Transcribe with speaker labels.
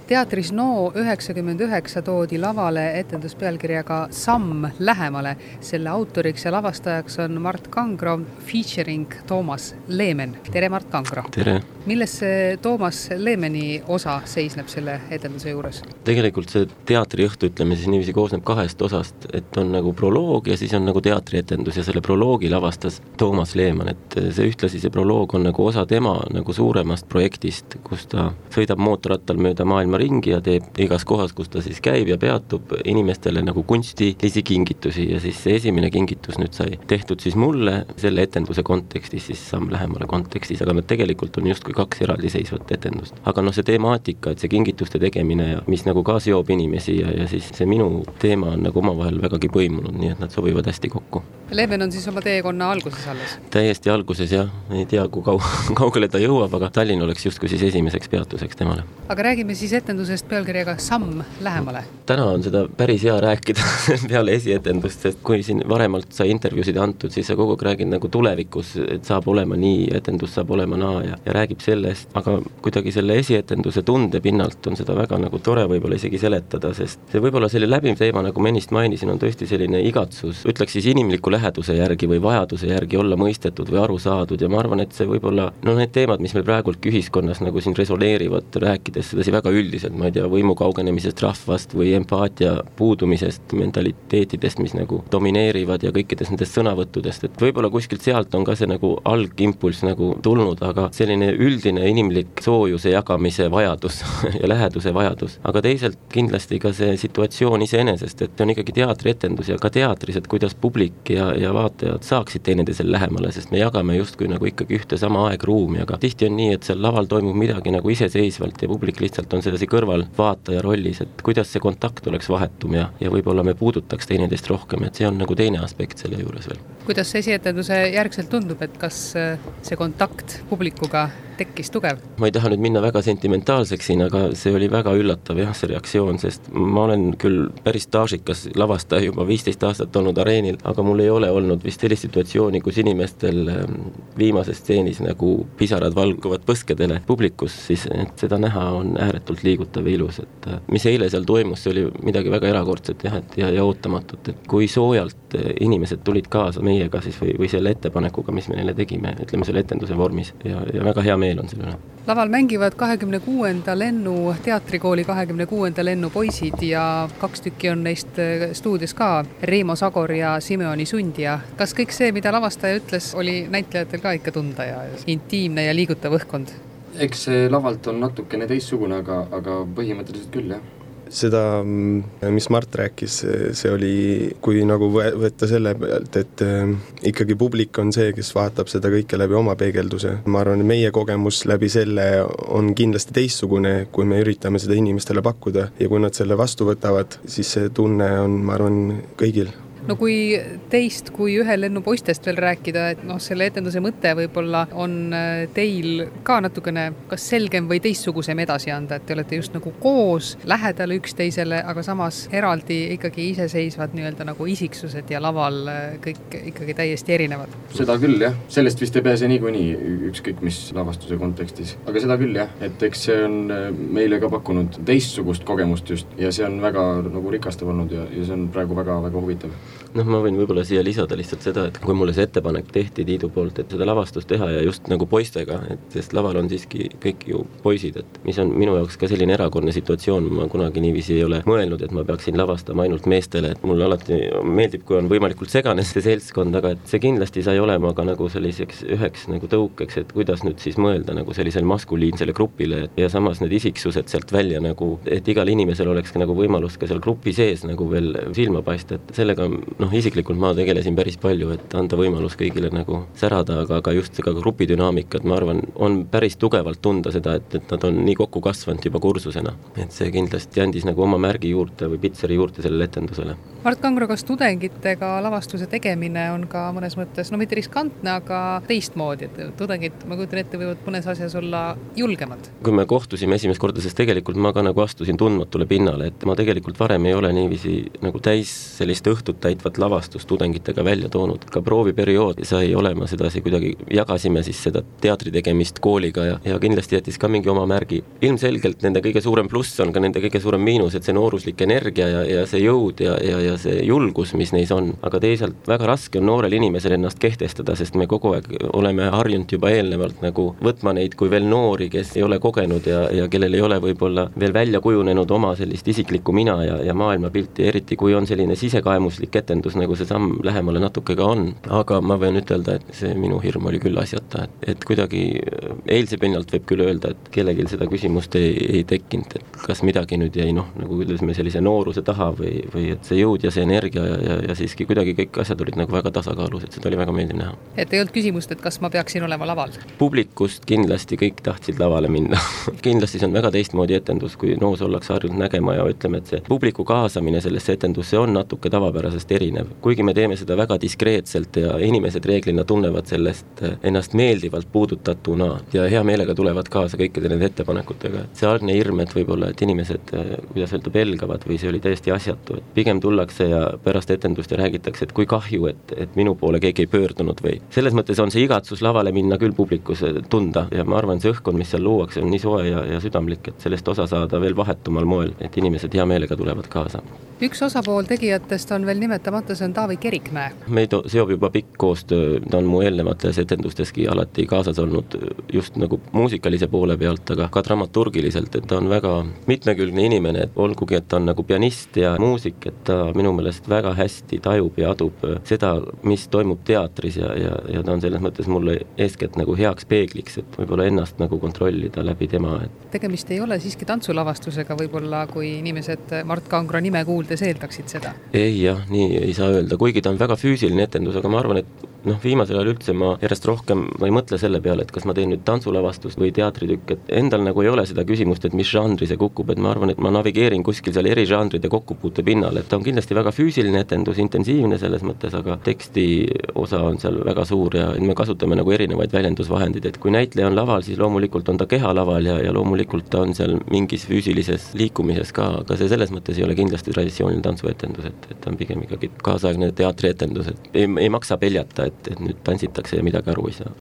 Speaker 1: Teatris No 99 toodi lavale etenduspealkirjaga Samm lähemale. Selle autoriks ja lavastajaks on Mart Kangro featuring Toomas Leemen. Tere, Mart Kangro!
Speaker 2: Tere!
Speaker 1: Milles see Toomas Leemeni osa seisneb selle etenduse juures?
Speaker 2: Tegelikult see teatriõhtu, ütleme siis niiviisi, koosneb kahest osast, et on nagu proloog ja siis on nagu teatrietendus ja selle proloogi lavastas Toomas Leemen, et see ühtlasi see proloog on nagu osa tema nagu suuremast projektist, kus ta sõidab mootorrattal mööda maailma ringi ja teeb igas kohas, kus ta siis käib ja peatub inimestele nagu kunstilisi kingitusi ja siis see esimene kingitus nüüd sai tehtud siis mulle selle etenduse kontekstis, siis Samm lähemale kontekstis, aga nad tegelikult on justkui kaks eraldiseisvat etendust. Aga see temaatika, et see kingituste tegemine ja mis nagu ka seob inimesi ja siis see minu teema on nagu omavahel vägagi põimunud, nii et nad sobivad hästi kokku.
Speaker 1: Leemen on siis oma teekonna alguses alles?
Speaker 2: Täiesti alguses jah, ei tea kui kaugele ta jõuab, aga Tallinn oleks justkui siis esimeseks peatuseks temale.
Speaker 1: Aga räägime siis etendusest pealkirjaga Samm lähemale.
Speaker 2: Täna on seda päris hea rääkida peale esietendust, sest kui siin varemalt sai intervjuusid antud, siis sa kogu aeg räägid nagu tulevikus, et saab olema nii, etendus saab olema naa ja räägib sellest, aga kuidagi selle esietenduse tunde pinnalt on seda väga nagu tore võib-olla isegi seletada, sest see võib-olla selle läbiv teema, nagu ma ennist mainisin, on tõesti selline igatsus, ütleks siis inimliku läheduse järgi või vajaduse järgi olla mõistetud või aru saadud ja ma arvan, et see võib-olla, need teemad, mis meil praegult ühiskonnas nagu siin resoneerivad, rääkides sedasi väga üldiselt, ma ei tea, võimu kaugenemisest rahvast või empaatia puudumisest, mentaliteetidest, mis nagu domineerivad ja kõikidest nendest sõnavõttudest, et võib-olla kuskilt sealt on ka see nagu algimpulss nagu tulnud, aga selline üldine inimlik soojuse jagamise vajadus ja läheduse vajadus, aga teisalt kindlasti ka see situatsioon iseenesest, et on ikkagi teatrietendus ja ka teatris, et kuidas publik ja vaatajad saaksid teineteisel lähemale, sest me jagame justkui nagu ikkagi ühte sama aegruumi, aga tihti on nii, et seal laval toimub midagi nagu iseseisvalt ja publik lihtsalt on sedasi kõrval vaataja rollis, et kuidas see kontakt oleks vahetum ja võib-olla me puudutaks teineteist rohkem, et see on nagu teine aspekt selle juures veel.
Speaker 1: Kuidas see esietenduse järgselt tundub, et kas see kontakt publikuga tekkis tugev?
Speaker 2: Ma ei taha nüüd minna väga sentimentaalseks siin, aga see oli väga üllatav jah, see reaktsioon, sest ma olen küll päris staažikas lavastaja juba 15 aastat olnud areenil, aga mul ei ole olnud vist sellist situatsiooni, kus inimestel viimases stseenis nagu pisarad valguvad põskedele publikus, siis et seda näha on ääretult liigutav ja ilus, et mis eile seal toimus, see oli midagi väga erakordset jah, ja ootamatut, et kui soojalt inimesed tulid kaasa meiega siis või selle ettepanekuga, mis me neile tegime, ütleme selle etenduse vormis ja väga hea meel on selle üle.
Speaker 1: Laval mängivad 26. lennu teatrikooli 26. lennu poisid ja 2 tükki on neist stuudios ka, Reimo Sagor ja Simeoni Sundja. Kas kõik see, mida lavastaja ütles, oli näitlejatel ka ikka tunda ja intiimne ja liigutav õhkkond?
Speaker 3: Eks see lavalt on natukene teistsugune, aga põhimõtteliselt küll jah.
Speaker 4: Seda, mis Mart rääkis, see oli, kui nagu võtta selle pealt, et ikkagi publik on see, kes vaatab seda kõike läbi oma peegelduse. Ma arvan, et meie kogemus läbi selle on kindlasti teistsugune, kui me üritame seda inimestele pakkuda ja kui nad selle vastu võtavad, siis see tunne on, ma arvan, kõigil.
Speaker 1: No kui teist kui ühe lennu poistest veel rääkida, et selle etenduse mõte võib-olla on teil ka natukene kas selgem või teistsugusem edasi anda, et te olete just nagu koos lähedal üksteisele, aga samas eraldi ikkagi iseseisvad nii-öelda nagu isiksused ja laval kõik ikkagi täiesti erinevad.
Speaker 3: Seda küll jah, sellest vist ei pääse niikuinii ükskõik mis lavastuse kontekstis, aga seda küll jah, et eks see on meile ka pakkunud teistsugust kogemust just ja see on väga nagu rikastav olnud ja see on praegu väga-väga huvitav.
Speaker 2: Ma võin võib-olla siia lisada lihtsalt seda, et kui mulle see ettepanek tehti Tiidu poolt, et seda lavastust teha ja just nagu poistega, et sest laval on siiski kõik ju poisid, et mis on minu jaoks ka selline erakordne situatsioon, ma kunagi niiviisi ei ole mõelnud, et ma peaksin lavastama ainult meestele, et mulle alati meeldib, kui on võimalikult segane see seltskond, aga et see kindlasti sai olema ka nagu selliseks üheks nagu tõukeks, et kuidas nüüd siis mõelda nagu sellisel maskuliinsele grupile ja samas need isiksused sealt välja nagu, et igal inimesel oleks ka nagu võimalus ka seal grupi sees nagu veel silma paista, et sellega isiklikult ma tegelesin päris palju, et anda võimalus kõigile nagu särada, aga just ka grupidünaamikat, ma arvan, on päris tugevalt tunda seda, et nad on nii kokku kasvanud juba kursusena. Et see kindlasti andis nagu oma märgi juurde või pitseri juurde sellele etendusele.
Speaker 1: Mart Kangro, kas tudengitega lavastuse tegemine on ka mõnes mõttes, mitte riskantne, aga teistmoodi, et tudengid, ma kujutan ette, võivad mõnes asjas olla julgemad?
Speaker 2: Kui me kohtusime esimest korda, sest tegelikult ma ka nagu astusin tundmatule pinnale, et ma tegelikult varem ei ole niiviisi nagu täis sellist õhtut näitvat lavastust tudengitega välja toonud. Ka prooviperiood sai olema sedasi, kuidagi jagasime siis seda teatri tegemist kooliga ja kindlasti jättis ka mingi oma märgi. Ilmselgelt nende kõige suurem pluss on ka nende kõige suurem miinus, et see nooruslik energia ja see jõud ja see julgus, mis neis on. Aga teisalt väga raske on noorel inimesel ennast kehtestada, sest me kogu aeg oleme harjunud juba eelnevalt nagu võtma neid kui veel noori, kes ei ole kogenud ja kellel ei ole võib-olla veel välja kujunenud oma sellist isiklikku mina ja maailmapilti, eriti kui on selline sisekaemuslik etendus, nagu see samm lähemale natuke ka on. Aga ma võin ütelda, et see minu hirm oli küll asjata, et kuidagi eilse pinnalt võib küll öelda, et kellelgi seda küsimust ei tekkinud, et kas midagi nüüd jäi nagu ütlesime sellise nooruse taha või et see jõud ja see energia ja siiski kuidagi kõik asjad olid nagu väga tasakaalus, et seda oli väga meeldiv näha.
Speaker 1: Et ei olnud küsimust, et kas ma peaksin olema laval?
Speaker 2: Publikust kindlasti kõik tahtsid lavale minna. Kindlasti see on väga teistmoodi etendus, kui noos ollakse harjunud nägema ja ütleme, et see publiku kaasamine sellesse etendusse on natuke tavapärasest erinev. Kuigi me teeme seda väga diskreetselt ja inimesed reeglina tunnevad sellest ennast meeldivalt puudutatuna ja hea meelega tulevad kaasa kõikide nende ettepanekutega. See algne hirm, et võib-olla, et inimesed, kuidas öelda, pelgavad või see oli täiesti asjatu, et pigem tullakse ja pärast etendust ja räägitakse, et kui kahju, et minu poole keegi ei pöördunud või. Selles mõttes on see igatsus lavale minna küll publikus tunda ja ma arvan, see õhkkond, mis seal luuakse, on nii soe ja südamlik, et sellest osa saada veel vahetumal moel, et inimesed hea meelega tulevad kaasa.
Speaker 1: Üks osapool tegijatest on veel nimetamata, see on Taavi Kerikmäe.
Speaker 2: Meid seob juba pikk koostöö, ta on mu eelnevates etendusteski alati kaasas olnud just nagu muusikalise poole pealt, aga ka dramaturgiliselt, et ta on väga mitmekülgne inimene, et olgugi, et ta on nagu pianist ja muusik, et ta minu meelest väga hästi tajub ja adub seda, mis toimub teatris ja ta on selles mõttes mulle eeskätt nagu heaks peegliks, et võib-olla ennast nagu kontrollida läbi tema.
Speaker 1: Tegemist ei ole siiski tantsulavastusega võib-olla, kui inimesed Mart Kangro nime kuuldes eeldaksid seda?
Speaker 2: Ei jah, nii ei saa öelda, kuigi ta on väga füüsiline etendus, aga ma arvan, et viimasel ajal üldse ma järjest rohkem ma ei mõtle selle peale, et kas ma teen nüüd tantsulavastust või teatritükk, et endal nagu ei ole seda küsimust, et mis žanri see kukub, et ma arvan, et ma navigeerin kuskil seal eri žanride kokkupuute pinnal, et ta on kindlasti väga füüsiline etendus, intensiivne selles mõttes, aga teksti osa on seal väga suur ja me kasutame nagu erinevaid väljendusvahendid, et kui näitleja on laval, siis loomulikult on ta keha laval ja loomulikult ta on seal mingis füüsilises liikumises ka, aga see selles mõttes ei ole kindlasti traditsiooniline tantsuetendus, et on pigem ikkagi kaasaegne teatrietendus, et ei maksa peljata, et nüüd tantsitakse ja midagi aru ei saa.